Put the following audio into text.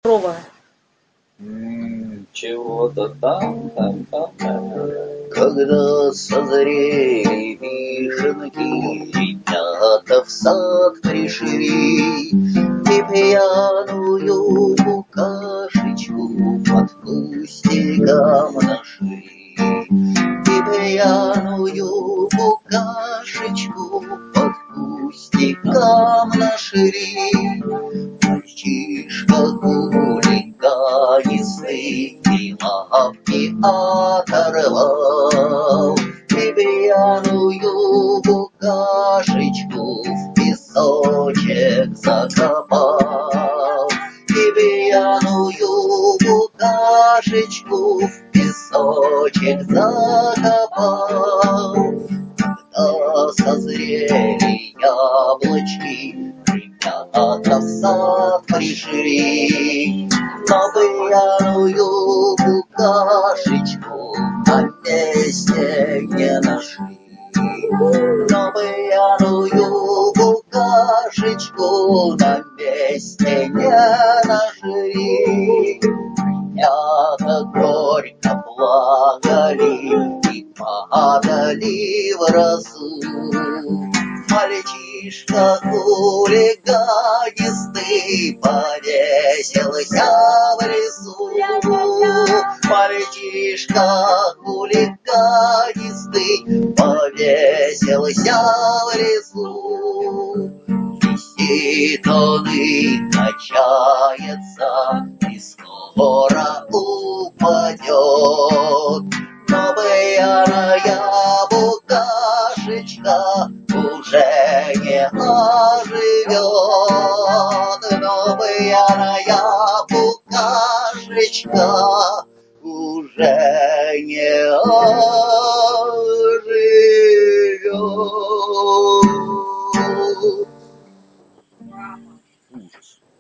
Рова. Чего-то там. Когда созрели вишенки, ребята в сад пришли, и пьяную букашечку под кустиком нашли. И пьяную букашечку под кустиком нашли. Мальчишка хулиганистый и лапки оторвал, и пьяную букашечку в песочек закопал. И пьяную букашечку в песочек закопал. Когда созрели яблочки, ребята в сад пришли, но пьяную букашечку на месте не нашли. Но пьяную букашечку на месте не нашли. Ребята горько плакали и падали в росу. Мальчишка хулиганистый повесился в лесу. Мальчишка хулиганистый повесился в лесу. Висит он и качается, и скоро упадет. Но пьяная букашечка уже не оживет. Но пьяная букашечка уже не оживет. Мама. Ужас.